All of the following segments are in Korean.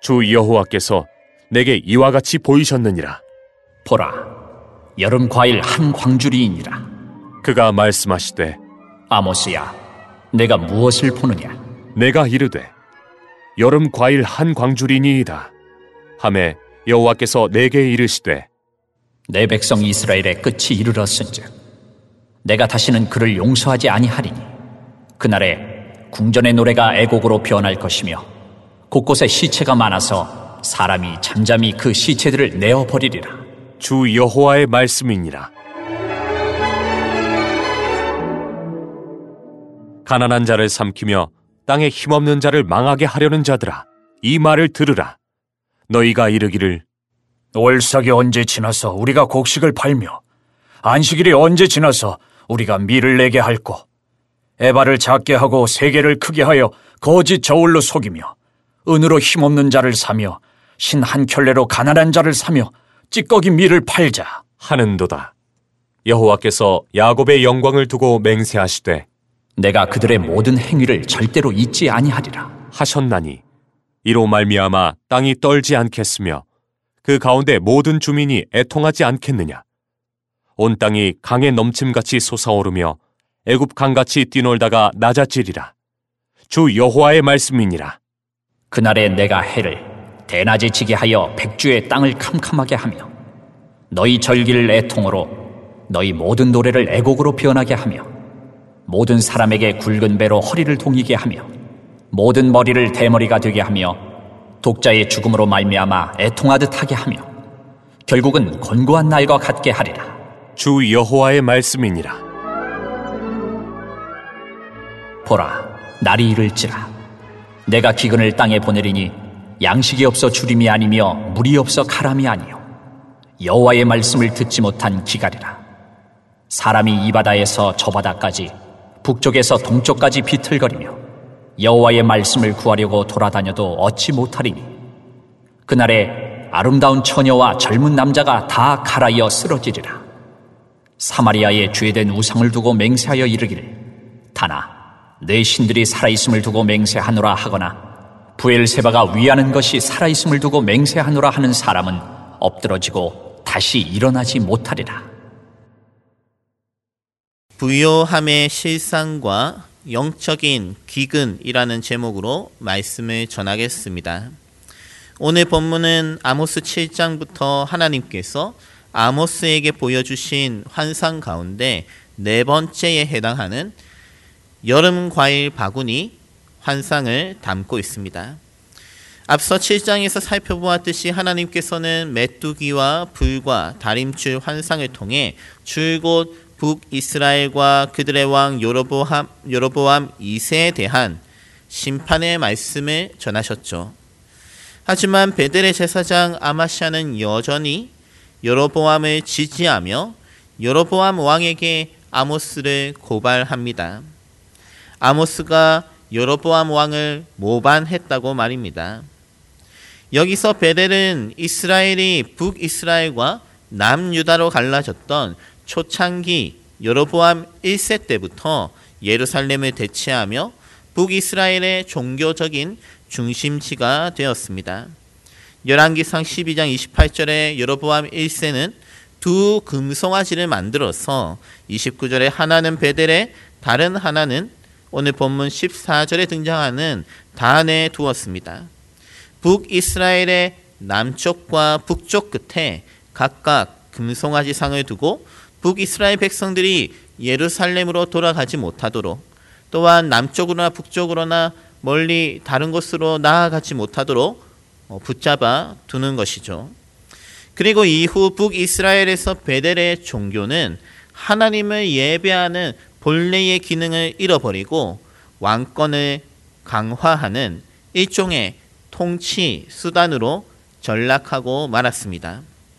주 여호와께서 내게 이와 같이 보이셨느니라. 보라, 여름 과일 한 광주리이니라. 그가 말씀하시되 아모스야, 내가 무엇을 보느냐? 내가 이르되 여름 과일 한 광주리니이다 하매 여호와께서 내게 이르시되 내 백성 이스라엘의 끝이 이르렀은즉 내가 다시는 그를 용서하지 아니하리니 그날에 궁전의 노래가 애곡으로 변할 것이며 곳곳에 시체가 많아서 사람이 잠잠히 그 시체들을 내어버리리라. 주 여호와의 말씀이니라. 가난한 자를 삼키며 땅에 힘없는 자를 망하게 하려는 자들아, 이 말을 들으라. 너희가 이르기를 월삭이 언제 지나서 우리가 곡식을 팔며 안식일이 언제 지나서 우리가 밀을 내게 할꼬. 에바를 작게 하고 세계를 크게 하여 거짓 저울로 속이며 은으로 힘없는 자를 사며 신 한 켤레로 가난한 자를 사며 찌꺼기 밀을 팔자 하는도다. 여호와께서 야곱의 영광을 두고 맹세하시되 내가 그들의 모든 행위를 절대로 잊지 아니하리라 하셨나니 이로 말미암아 땅이 떨지 않겠으며 그 가운데 모든 주민이 애통하지 않겠느냐. 온 땅이 강의 넘침같이 솟아오르며 애굽 강같이 뛰놀다가 낮아지리라. 주 여호와의 말씀이니라. 그날에 내가 해를 대낮에 지게 하여 백주의 땅을 캄캄하게 하며 너희 절기를 애통으로 너희 모든 노래를 애곡으로 변하게 하며 모든 사람에게 굵은 배로 허리를 동이게 하며 모든 머리를 대머리가 되게 하며 독자의 죽음으로 말미암아 애통하듯 하게 하며 결국은 곤고한 날과 같게 하리라. 주 여호와의 말씀이니라. 보라, 날이 이를지라. 내가 기근을 땅에 보내리니 양식이 없어 주림이 아니며 물이 없어 가람이 아니요 여호와의 말씀을 듣지 못한 기갈이라. 사람이 이 바다에서 저 바다까지 북쪽에서 동쪽까지 비틀거리며 여호와의 말씀을 구하려고 돌아다녀도 얻지 못하리니 그날에 아름다운 처녀와 젊은 남자가 다 갈아이어 쓰러지리라. 사마리아에 죄된 우상을 두고 맹세하여 이르기를 다나 내 신들이 살아있음을 두고 맹세하노라 하거나 부엘세바가 위하는 것이 살아있음을 두고 맹세하노라 하는 사람은 엎드러지고 다시 일어나지 못하리라. 부요함의 실상과 영적인 기근이라는 제목으로 말씀을 전하겠습니다. 오늘 본문은 아모스 7장부터 하나님께서 아모스에게 보여주신 환상 가운데 네 번째에 해당하는 여름 과일 바구니 환상을 담고 있습니다. 앞서 7장에서 살펴보았듯이 하나님께서는 메뚜기와 불과 다림줄 환상을 통해 줄곧 북이스라엘과 그들의 왕 여로보암 2세에 대한 심판의 말씀을 전하셨죠. 하지만 베델의 제사장 아마샤는 여전히 여로보암을 지지하며 여로보암 왕에게 아모스를 고발합니다. 아모스가 여로보암 왕을 모반했다고 말입니다. 여기서 베델은 이스라엘이 북이스라엘과 남유다로 갈라졌던 초창기 여로보암 1세 때부터 예루살렘을 대체하며 북이스라엘의 종교적인 중심지가 되었습니다. 열왕기상 12장 28절에 여로보암 1세는 두 금송아지를 만들어서 29절에 하나는 베델에 다른 하나는 오늘 본문 14절에 등장하는 단에 두었습니다. 북이스라엘의 남쪽과 북쪽 끝에 각각 금송아지 상을 두고 북이스라엘 백성들이 예루살렘으로 돌아가지 못하도록 또한 남쪽으로나 북쪽으로나 멀리 다른 곳으로 나아가지 못하도록 붙잡아 두는 것이죠. 그리고 이후 북이스라엘에서 베델의 종교는 하나님을 예배하는 본래의 기능을 잃어버리고 왕권을 강화하는 일종의 통치 수단으로 전락하고 말았습니다.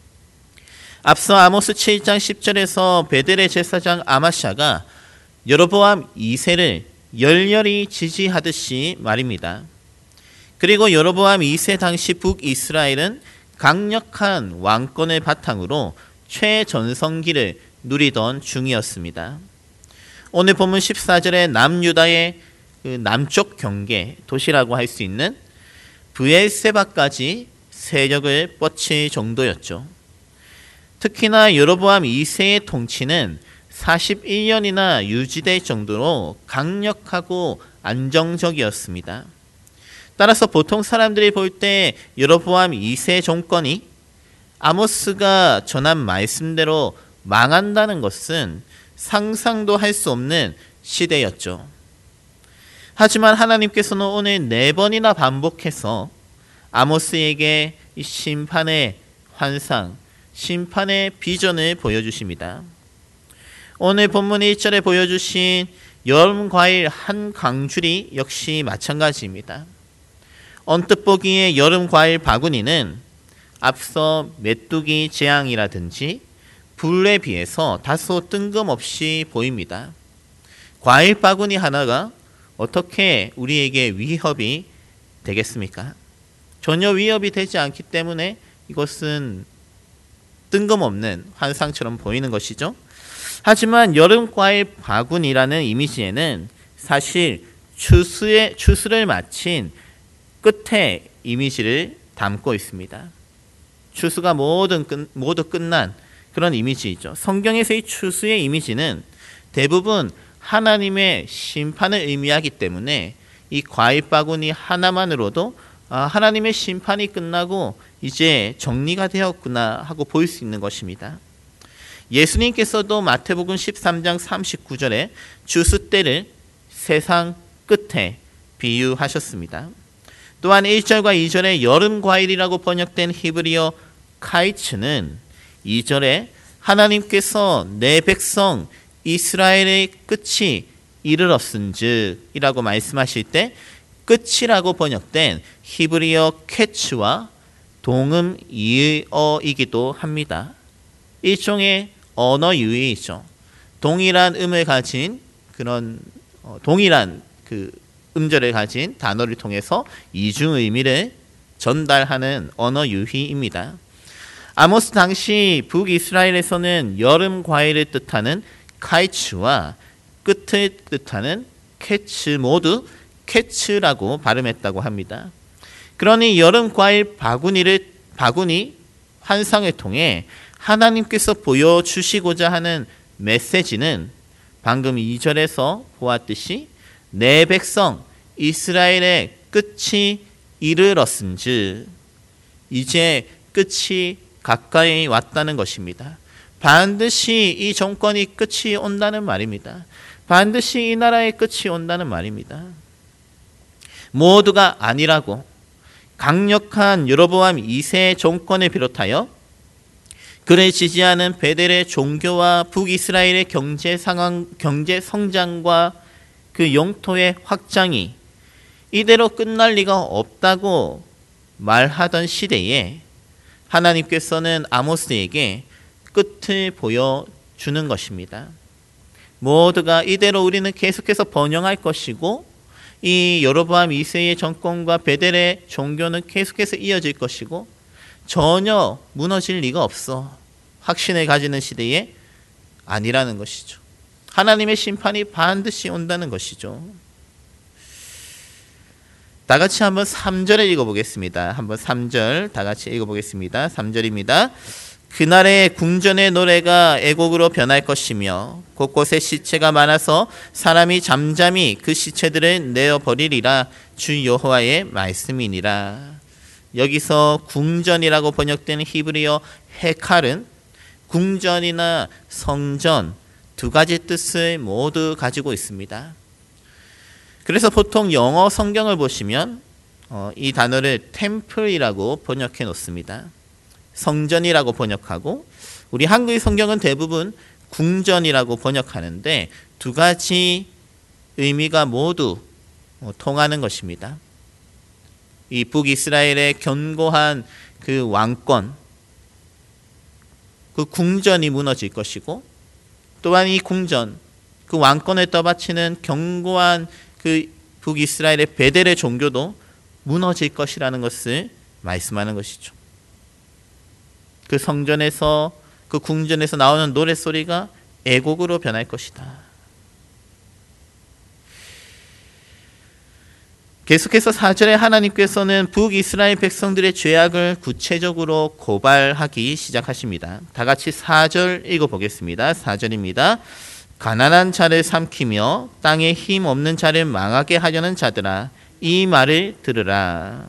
앞서 아모스 7장 10절에서 베델의 제사장 아마샤가 여로보암 2세를 열렬히 지지하듯이 말입니다. 그리고 여로보암 2세 당시 북이스라엘은 강력한 왕권을 바탕으로 최전성기를 누리던 중이었습니다. 오늘 본문 14절에 남유다의 그 남쪽 경계 도시라고 할 수 있는 브엘세바까지 세력을 뻗칠 정도였죠. 특히나 여로보암 2세의 통치는 41년이나 유지될 정도로 강력하고 안정적이었습니다. 따라서 보통 사람들이 볼 때 여로보암 2세 정권이 아모스가 전한 말씀대로 망한다는 것은 상상도 할 수 없는 시대였죠. 하지만 하나님께서는 오늘 4번이나 반복해서 아모스에게 이 심판의 환상, 심판의 비전을 보여주십니다. 오늘 본문 1절에 보여주신 여름과일 한 광줄이 역시 마찬가지입니다. 언뜻 보기에 여름과일 바구니는 앞서 메뚜기 재앙이라든지 불에 비해서 다소 뜬금없이 보입니다. 과일 바구니 하나가 어떻게 우리에게 위협이 되겠습니까? 전혀 위협이 되지 않기 때문에 이것은 뜬금없는 환상처럼 보이는 것이죠. 하지만 여름과일 바구니라는 이미지에는 사실 추수를 마친 끝에 이미지를 담고 있습니다. 추수가 모두 끝난 그런 이미지이죠. 성경에서 이 추수의 이미지는 대부분 하나님의 심판을 의미하기 때문에 이 과일 바구니 하나만으로도 하나님의 심판이 끝나고 이제 정리가 되었구나 하고 볼 수 있는 것입니다. 예수님께서도 마태복음 13장 39절에 추수 때를 세상 끝에 비유하셨습니다. 또한 1절과 2절에 여름 과일이라고 번역된 히브리어 카이츠는 2절에 하나님께서 내 백성 이스라엘의 끝이 이르렀은즉 이라고 말씀하실 때 끝이라고 번역된 히브리어 캐츠와 동음 이어이기도 합니다. 일종의 언어 유희이죠. 동일한 음을 가진 그런 동일한 그 음절을 가진 단어를 통해서 이중 의미를 전달하는 언어 유희입니다. 아모스 당시 북이스라엘에서는 여름 과일을 뜻하는 카이츠와 끝을 뜻하는 캐츠 모두 캐츠라고 발음했다고 합니다. 그러니 여름 과일 바구니 환상을 통해 하나님께서 보여주시고자 하는 메시지는 방금 2절에서 보았듯이 내 백성 이스라엘의 끝이 이르렀은즉 이제 끝이 가까이 왔다는 것입니다. 반드시 이 정권이 끝이 온다는 말입니다. 반드시 이 나라의 끝이 온다는 말입니다. 모두가 아니라고 강력한 여로보암 2세 정권을 비롯하여 그를 지지하는 베델의 종교와 북이스라엘의 경제 성장과 그 영토의 확장이 이대로 끝날 리가 없다고 말하던 시대에 하나님께서는 아모스에게 끝을 보여주는 것입니다. 모두가 이대로 우리는 계속해서 번영할 것이고 이 여로보암 2세의 정권과 베델의 종교는 계속해서 이어질 것이고 전혀 무너질 리가 없어. 확신을 가지는 시대에 아니라는 것이죠. 하나님의 심판이 반드시 온다는 것이죠. 다 같이 한번 3절을 읽어보겠습니다. 한번 3절 다 같이 읽어보겠습니다. 3절입니다. 그날의 궁전의 노래가 애곡으로 변할 것이며 곳곳에 시체가 많아서 사람이 잠잠히 그 시체들을 내어버리리라. 주 여호와의 말씀이니라. 여기서 궁전이라고 번역되는 히브리어 헤칼은 궁전이나 성전 두 가지 뜻을 모두 가지고 있습니다. 그래서 보통 영어 성경을 보시면 이 단어를 템플이라고 번역해 놓습니다. 성전이라고 번역하고 우리 한글 성경은 대부분 궁전이라고 번역하는데 두 가지 의미가 모두 통하는 것입니다. 이 북이스라엘의 견고한 그 왕권, 그 궁전이 무너질 것이고 또한 이 궁전, 그 왕권을 떠받치는 견고한 그 북이스라엘의 베델의 종교도 무너질 것이라는 것을 말씀하는 것이죠. 그 성전에서 그 궁전에서 나오는 노랫소리가 애곡으로 변할 것이다. 계속해서 4절에 하나님께서는 북이스라엘 백성들의 죄악을 구체적으로 고발하기 시작하십니다. 다 같이 4절 읽어보겠습니다. 4절입니다. 가난한 자를 삼키며 땅에 힘 없는 자를 망하게 하려는 자들아, 이 말을 들으라.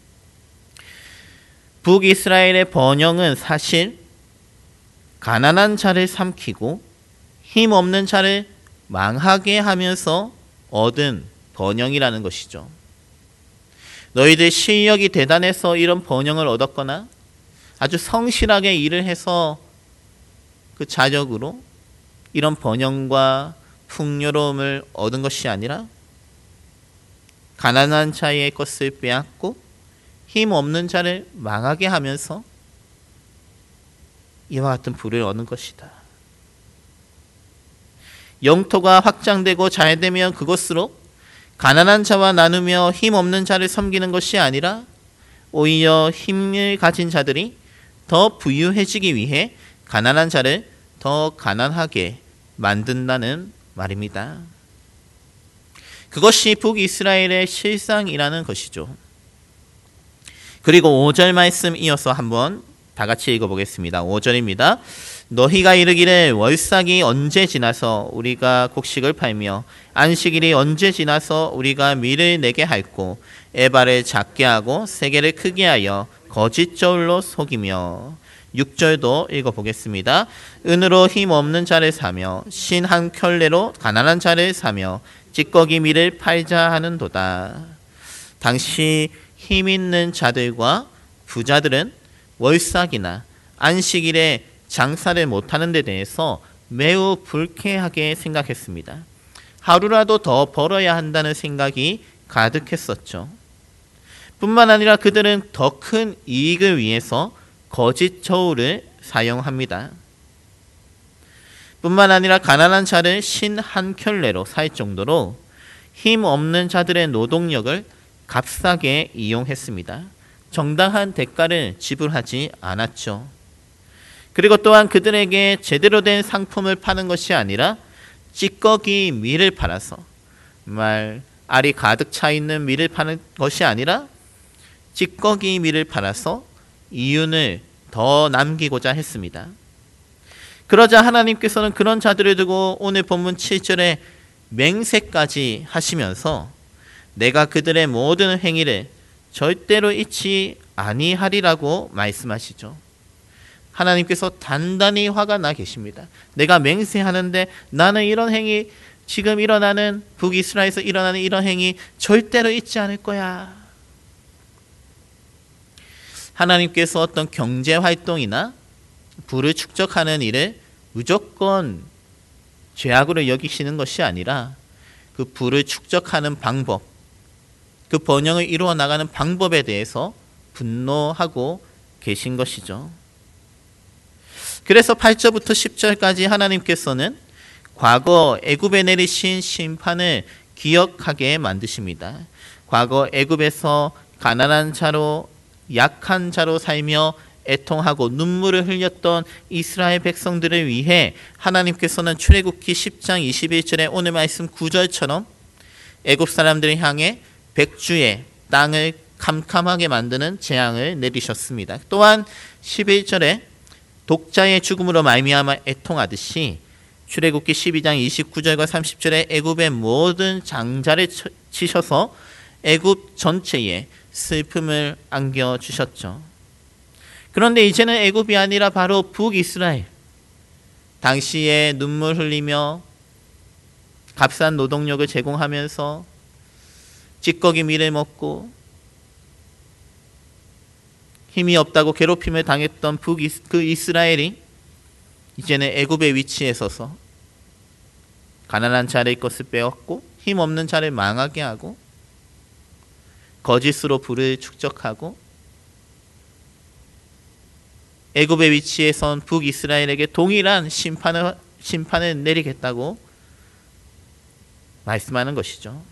북이스라엘의 번영은 사실 가난한 자를 삼키고 힘 없는 자를 망하게 하면서 얻은 번영이라는 것이죠. 너희들 실력이 대단해서 이런 번영을 얻었거나 아주 성실하게 일을 해서 그 자력으로 이런 번영과 풍요로움을 얻은 것이 아니라 가난한 자의 것을 빼앗고 힘 없는 자를 망하게 하면서 이와 같은 부를 얻는 것이다. 영토가 확장되고 잘되면 그것으로 가난한 자와 나누며 힘 없는 자를 섬기는 것이 아니라 오히려 힘을 가진 자들이 더 부유해지기 위해 가난한 자를 더 가난하게 만든다는 말입니다. 그것이 북이스라엘의 실상이라는 것이죠. 그리고 5절 말씀 이어서 한번 다 같이 읽어보겠습니다. 5절입니다. 너희가 이르기를 월삭이 언제 지나서 우리가 곡식을 팔며 안식일이 언제 지나서 우리가 밀을 내게 할꼬 에바를 작게 하고 세게를 크게 하여 거짓 저울로 속이며 6절도 읽어보겠습니다. 은으로 힘 없는 자를 사며 신 한 켤레로 가난한 자를 사며 찌꺼기 밀을 팔자 하는도다. 당시 힘 있는 자들과 부자들은 월삭이나 안식일에 장사를 못하는 데 대해서 매우 불쾌하게 생각했습니다. 하루라도 더 벌어야 한다는 생각이 가득했었죠. 뿐만 아니라 그들은 더 큰 이익을 위해서 거짓 저울을 사용합니다. 뿐만 아니라 가난한 자를 신 한 켤레로 살 정도로 힘 없는 자들의 노동력을 값싸게 이용했습니다. 정당한 대가를 지불하지 않았죠. 그리고 또한 그들에게 제대로 된 상품을 파는 것이 아니라 찌꺼기 밀을 팔아서 알이 가득 차 있는 밀을 파는 것이 아니라 찌꺼기 밀을 팔아서 이윤을 더 남기고자 했습니다. 그러자 하나님께서는 그런 자들을 두고 오늘 본문 7절에 맹세까지 하시면서 내가 그들의 모든 행위를 절대로 잊지 아니하리라고 말씀하시죠. 하나님께서 단단히 화가 나 계십니다. 내가 맹세하는데 나는 이런 행위, 지금 일어나는 북이스라엘에서 일어나는 이런 행위 절대로 잊지 않을 거야. 하나님께서 어떤 경제활동이나 부를 축적하는 일을 무조건 죄악으로 여기시는 것이 아니라 그 부를 축적하는 방법, 그 번영을 이루어 나가는 방법에 대해서 분노하고 계신 것이죠. 그래서 8절부터 10절까지 하나님께서는 과거 애굽에 내리신 심판을 기억하게 만드십니다. 과거 애굽에서 가난한 자로 약한 자로 살며 애통하고 눈물을 흘렸던 이스라엘 백성들을 위해 하나님께서는 출애굽기 10장 21절의 오늘 말씀 9절처럼 애굽 사람들을 향해 백주의 땅을 캄캄하게 만드는 재앙을 내리셨습니다. 또한 11절에 독자의 죽음으로 말미암아 애통하듯이 출애굽기 12장 29절과 30절에 애굽의 모든 장자를 치셔서 애굽 전체에 슬픔을 안겨주셨죠. 그런데 이제는 애굽이 아니라 바로 북이스라엘, 당시에 눈물 흘리며 값싼 노동력을 제공하면서 찌꺼기 밀을 먹고 힘이 없다고 괴롭힘을 당했던 그 이스라엘이 이제는 애굽의 위치에 서서 가난한 자의 것을 빼앗고 힘 없는 자를 망하게 하고 거짓으로 부를 축적하고 애굽의 위치에 선 북이스라엘에게 동일한 심판을 내리겠다고 말씀하는 것이죠.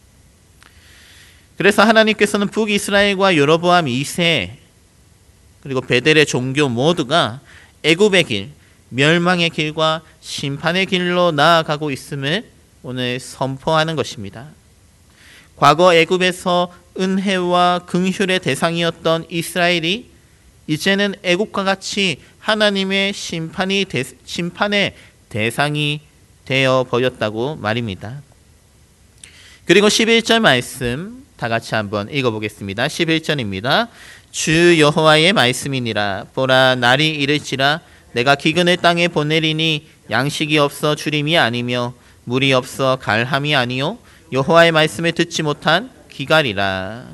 그래서 하나님께서는 북이스라엘과 여로보암 2세 그리고 베델의 종교 모두가 애굽의 길, 멸망의 길과 심판의 길로 나아가고 있음을 오늘 선포하는 것입니다. 과거 애굽에서 은혜와 긍휼의 대상이었던 이스라엘이 이제는 애국과 같이 하나님의 심판의 대상이 되어 버렸다고 말입니다. 그리고 11절 말씀 다 같이 한번 읽어보겠습니다. 11절입니다. 주 여호와의 말씀이니라. 보라, 날이 이를지라. 내가 기근을 땅에 보내리니 양식이 없어 주림이 아니며 물이 없어 갈함이 아니요 여호와의 말씀을 듣지 못한 기갈이라.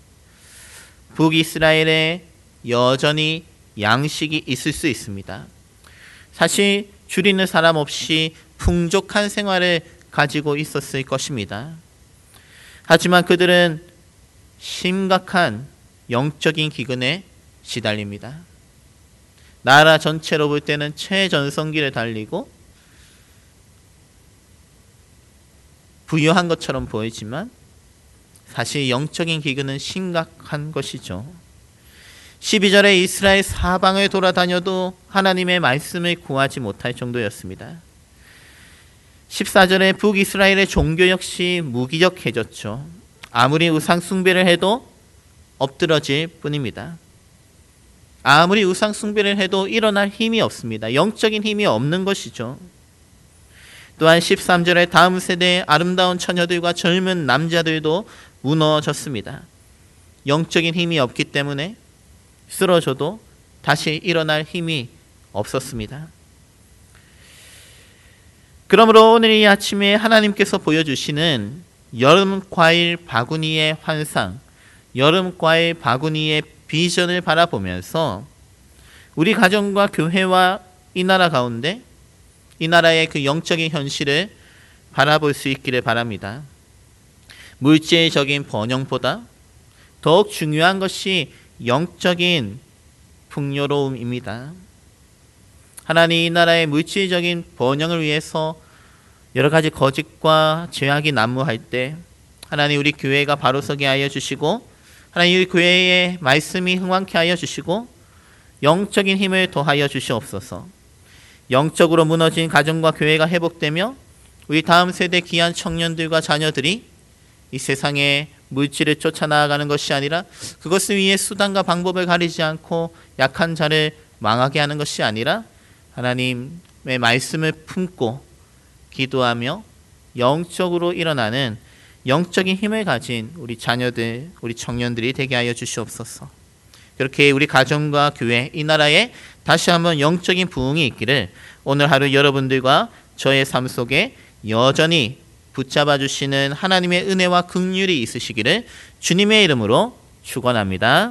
북이스라엘에 여전히 양식이 있을 수 있습니다. 사실 줄이는 사람 없이 풍족한 생활을 가지고 있었을 것입니다. 하지만 그들은 심각한 영적인 기근에 시달립니다. 나라 전체로 볼 때는 최전성기를 달리고 부유한 것처럼 보이지만 사실 영적인 기근은 심각한 것이죠. 12절에 이스라엘 사방을 돌아다녀도 하나님의 말씀을 구하지 못할 정도였습니다. 14절에 북이스라엘의 종교 역시 무기력해졌죠. 아무리 우상 숭배를 해도 엎드러질 뿐입니다. 아무리 우상 숭배를 해도 일어날 힘이 없습니다. 영적인 힘이 없는 것이죠. 또한 13절에 다음 세대의 아름다운 처녀들과 젊은 남자들도 무너졌습니다. 영적인 힘이 없기 때문에 쓰러져도 다시 일어날 힘이 없었습니다. 그러므로 오늘 이 아침에 하나님께서 보여주시는 여름 과일 바구니의 환상, 여름 과일 바구니의 비전을 바라보면서 우리 가정과 교회와 이 나라 가운데 이 나라의 그 영적인 현실을 바라볼 수 있기를 바랍니다. 물질적인 번영보다 더욱 중요한 것이 영적인 풍요로움입니다. 하나님 이 나라의 물질적인 번영을 위해서 여러 가지 거짓과 죄악이 난무할 때 하나님 우리 교회가 바로 서게 하여 주시고 하나님 우리 교회의 말씀이 흥왕케 하여 주시고 영적인 힘을 더하여 주시옵소서. 영적으로 무너진 가정과 교회가 회복되며 우리 다음 세대 귀한 청년들과 자녀들이 이 세상에 물질을 쫓아나가는 것이 아니라 그것을 위해 수단과 방법을 가리지 않고 약한 자를 망하게 하는 것이 아니라 하나님의 말씀을 품고 기도하며 영적으로 일어나는 영적인 힘을 가진 우리 자녀들, 우리 청년들이 되게 하여 주시옵소서. 그렇게 우리 가정과 교회, 이 나라에 다시 한번 영적인 부흥이 있기를 오늘 하루 여러분들과 저의 삶 속에 여전히 붙잡아 주시는 하나님의 은혜와 긍휼이 있으시기를 주님의 이름으로 축원합니다.